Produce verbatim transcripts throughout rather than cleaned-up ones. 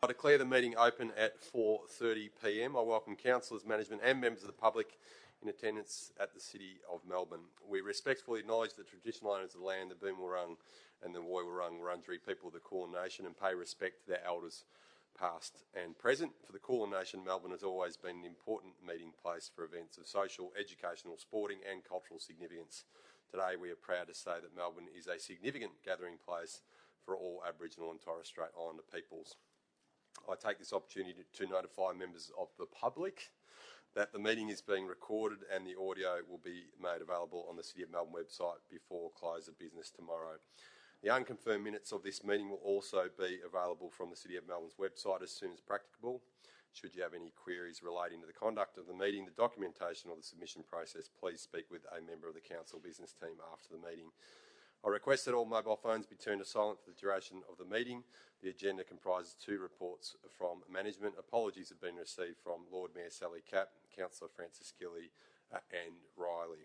declare the meeting open at four thirty p m. I welcome councillors, management and members of the public in attendance at the City of Melbourne. We respectfully acknowledge the traditional owners of the land, the Boon Wurrung and the Woy Wurrung Wurundjeri people of the Kulin Nation, and pay respect to their elders past and present. For the Kulin Nation, Melbourne has always been an important meeting place for events of social, educational, sporting and cultural significance. Today we are proud to say that Melbourne is a significant gathering place for all Aboriginal and Torres Strait Islander peoples. I take this opportunity to notify members of the public that the meeting is being recorded and the audio will be made available on the City of Melbourne website before close of business tomorrow. The unconfirmed minutes of this meeting will also be available from the City of Melbourne's website as soon as practicable. Should you have any queries relating to the conduct of the meeting, the documentation or the submission process, please speak with a member of the council business team after the meeting. I request that all mobile phones be turned to silent for the duration of the meeting. The agenda comprises two reports from management. Apologies have been received from Lord Mayor Sally Capp, Councillor Francis Gilly uh, and Riley.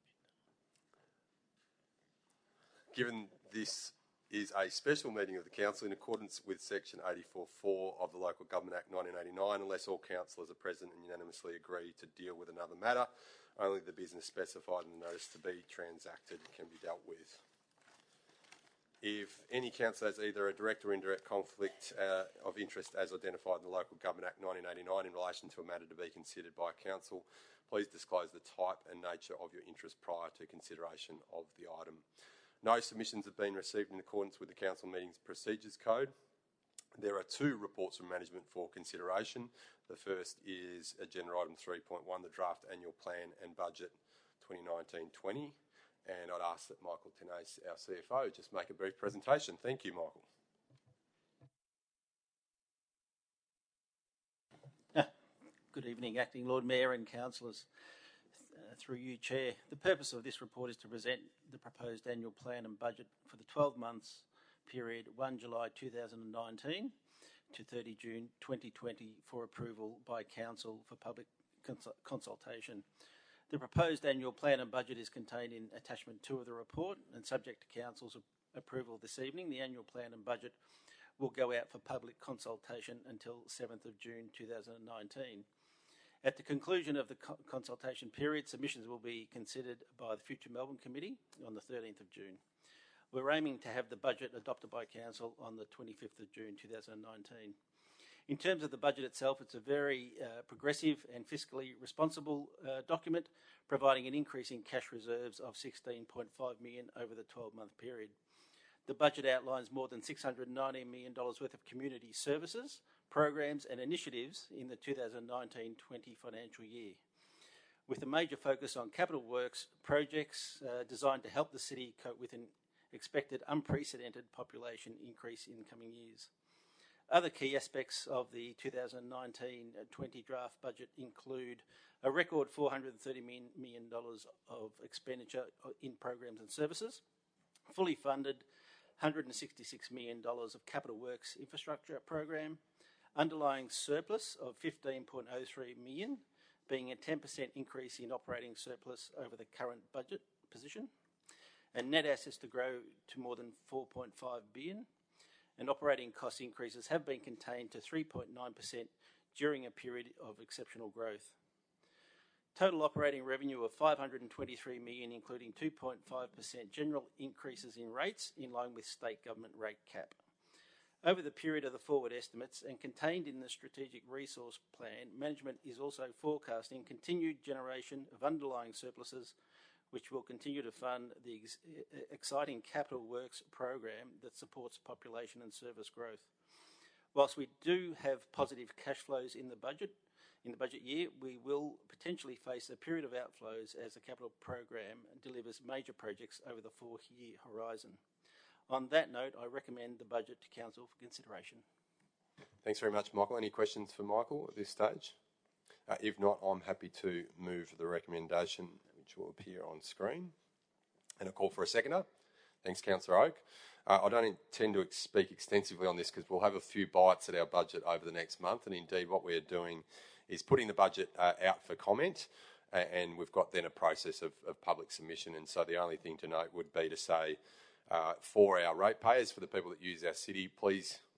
Given this is a special meeting of the Council in accordance with Section eighty-four point four of the Local Government Act nineteen eighty-nine, unless all councillors are present and unanimously agree to deal with another matter, only the business specified in the notice to be transacted can be dealt with. If any councillor has either a direct or indirect conflict uh, of interest as identified in the Local Government Act nineteen eighty-nine in relation to a matter to be considered by council, please disclose the type and nature of your interest prior to consideration of the item. No submissions have been received in accordance with the Council Meetings Procedures Code. There are two reports from management for consideration. The first is agenda item three point one, the draft annual plan and budget twenty nineteen twenty. And I'd ask that Michael Tenase, our C F O, just make a brief presentation. Thank you, Michael. Good evening, Acting Lord Mayor and councillors. Uh, through you, Chair. The purpose of this report is to present the proposed annual plan and budget for the twelve months period first July two thousand nineteen to thirty June twenty twenty for approval by Council for public cons consultation. The proposed annual plan and budget is contained in attachment two of the report, and subject to Council's approval this evening, the annual plan and budget will go out for public consultation until seventh of June two thousand nineteen. At the conclusion of the co consultation period, submissions will be considered by the Future Melbourne Committee on the thirteenth of June. We're aiming to have the budget adopted by Council on the twenty-fifth of June two thousand nineteen. In terms of the budget itself, it's a very uh, progressive and fiscally responsible uh, document, providing an increase in cash reserves of sixteen point five million dollars over the twelve month period. The budget outlines more than six hundred nineteen million dollars worth of community services, programs and initiatives in the two thousand nineteen twenty financial year, with a major focus on capital works projects uh, designed to help the city cope with an expected unprecedented population increase in coming years. Other key aspects of the two thousand nineteen twenty draft budget include a record four hundred thirty million dollars of expenditure in programs and services, fully funded one hundred sixty-six million dollars of capital works infrastructure program, underlying surplus of fifteen point oh three million dollars, being a ten percent increase in operating surplus over the current budget position, and net assets to grow to more than four point five billion dollars, and operating cost increases have been contained to three point nine percent during a period of exceptional growth. Total operating revenue of five hundred twenty-three million dollars, including two point five percent general increases in rates in line with state government rate cap. Over the period of the forward estimates and contained in the Strategic Resource Plan, management is also forecasting continued generation of underlying surpluses, which will continue to fund the ex exciting capital works program that supports population and service growth. Whilst we do have positive cash flows in the budget, in the budget year, we will potentially face a period of outflows as the capital program delivers major projects over the four-year horizon. On that note, I recommend the budget to Council for consideration. Thanks very much, Michael. Any questions for Michael at this stage? Uh, if not, I'm happy to move the recommendation, which will appear on screen. And a call for a seconder. Thanks, Councillor Oak. Uh, I don't intend to speak extensively on this because we'll have a few bites at our budget over the next month, and indeed what we're doing is putting the budget uh, out for comment, uh, and we've got then a process of, of public submission. And so the only thing to note would be to say, uh, for our ratepayers, for the people that use our city, please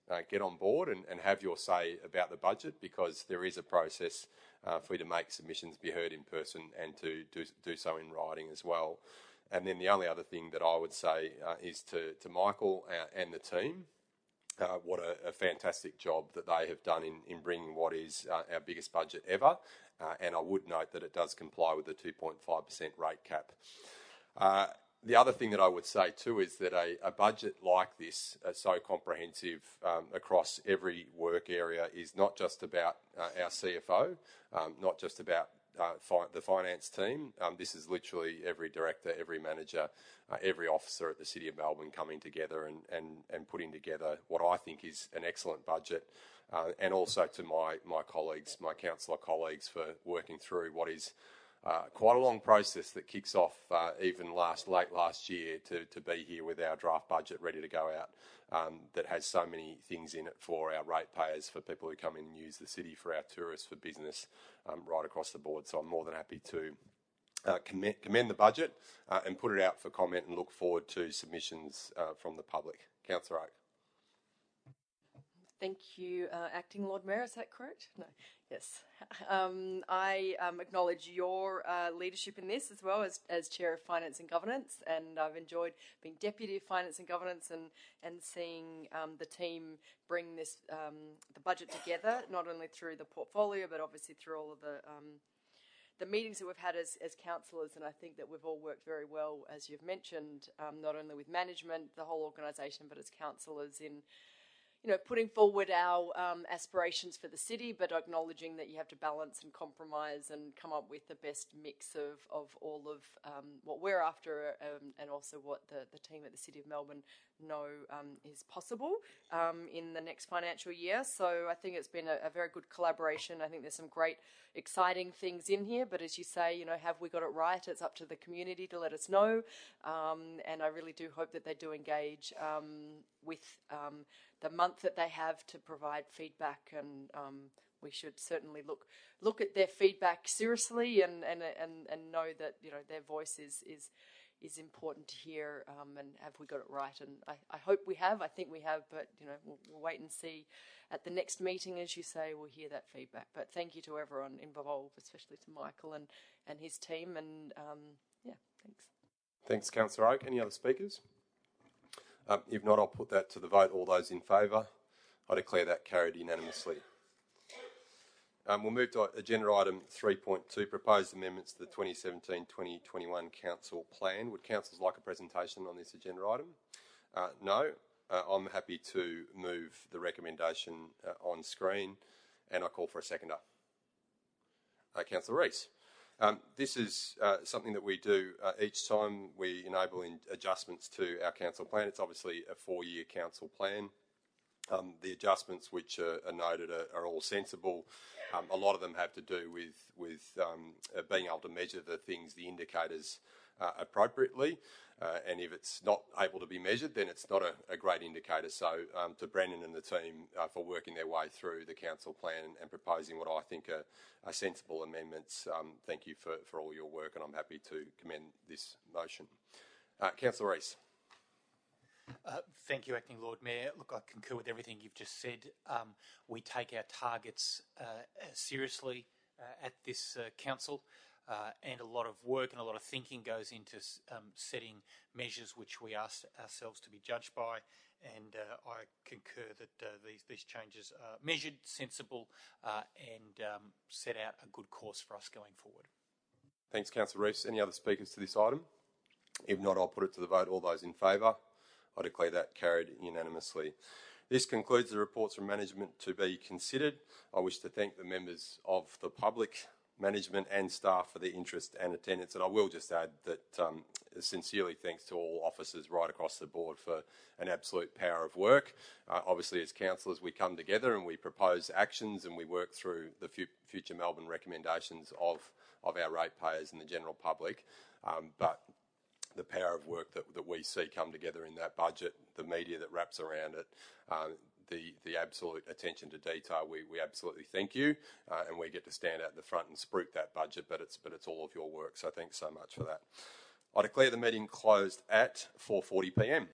uh, get on board and, and have your say about the budget, because there is a process uh, for you to make submissions, be heard in person, and to do, do so in writing as well. And then the only other thing that I would say uh, is to, to Michael uh, and the team, uh, what a, a fantastic job that they have done in, in bringing what is uh, our biggest budget ever. Uh, and I would note that it does comply with the two point five percent rate cap. Uh, the other thing that I would say too is that a, a budget like this, uh, so comprehensive um, across every work area, is not just about uh, our C F O, um, not just about uh, fi the finance team. Um, this is literally every director, every manager, uh, every officer at the City of Melbourne coming together and, and, and putting together what I think is an excellent budget. Uh, and also to my, my colleagues, my councillor colleagues, for working through what is uh, quite a long process that kicks off uh, even last late last year to, to be here with our draft budget ready to go out, um, that has so many things in it for our ratepayers, for people who come in and use the city, for our tourists, for business, um, right across the board. So I'm more than happy to uh, commend, commend the budget uh, and put it out for comment, and look forward to submissions uh, from the public. Councillor Oak. Thank you, uh, Acting Lord Mayor. Is that correct? No. Yes. Um, I um, acknowledge your uh, leadership in this as well as, as Chair of Finance and Governance, and I've enjoyed being Deputy of Finance and Governance and, and seeing um, the team bring this um, the budget together, not only through the portfolio but obviously through all of the um, the meetings that we've had as, as councillors, and I think that we've all worked very well, as you've mentioned, um, not only with management, the whole organisation, but as councillors in you know, putting forward our um, aspirations for the city, but acknowledging that you have to balance and compromise and come up with the best mix of, of all of um, what we're after, um, and also what the, the team at the City of Melbourne know um, is possible um, in the next financial year. So I think it's been a, a very good collaboration. I think there's some great, exciting things in here, but as you say, you know, have we got it right? It's up to the community to let us know, um, and I really do hope that they do engage um, with um, the month that they have to provide feedback, and um, we should certainly look look at their feedback seriously, and and and, and know that you know their voice is is is important to hear. Um, and have we got it right? And I, I hope we have. I think we have, but you know we'll, we'll wait and see. At the next meeting, as you say, we'll hear that feedback. But thank you to everyone involved, especially to Michael and and his team. And um, yeah, thanks. Thanks, Councillor Oak. Any other speakers? Um, if not, I'll put that to the vote. All those in favour? I declare that carried unanimously. Um, we'll move to agenda item three point two, proposed amendments to the twenty seventeen twenty twenty-one council plan. Would councillors like a presentation on this agenda item? Uh, no. Uh, I'm happy to move the recommendation uh, on screen, and I call for a seconder. Uh, Councillor Rees. Um, this is uh, something that we do uh, each time we enable in adjustments to our council plan. It's obviously a four-year council plan. Um, the adjustments which are, are noted are, are all sensible. Um, a lot of them have to do with, with um, uh, being able to measure the things, the indicators uh, appropriately. Uh, and if it's not able to be measured, then it's not a, a great indicator. So um, to Brendan and the team uh, for working their way through the council plan and, and proposing what I think are, are sensible amendments, um, thank you for, for all your work, and I'm happy to commend this motion. Uh, Councillor Rees. Uh, thank you, Acting Lord Mayor. Look, I concur with everything you've just said. Um, we take our targets uh, seriously uh, at this uh, council. Uh, and a lot of work and a lot of thinking goes into um, setting measures which we ask ourselves to be judged by, and uh, I concur that uh, these, these changes are measured, sensible, uh, and um, set out a good course for us going forward. Thanks, Councillor Rees. Any other speakers to this item? If not, I'll put it to the vote. All those in favour? I declare that carried unanimously. This concludes the reports from management to be considered. I wish to thank the members of the public, management and staff for their interest and attendance, and I will just add that um, sincerely thanks to all officers right across the board for an absolute power of work. Uh, obviously, as councillors, we come together and we propose actions and we work through the fu future Melbourne recommendations of, of our ratepayers and the general public, um, but the power of work that, that we see come together in that budget, the media that wraps around it, um, The, the absolute attention to detail, we, we absolutely thank you, uh, and we get to stand out at the front and spruik that budget, but it's, but it's all of your work, so thanks so much for that. I declare the meeting closed at four forty p m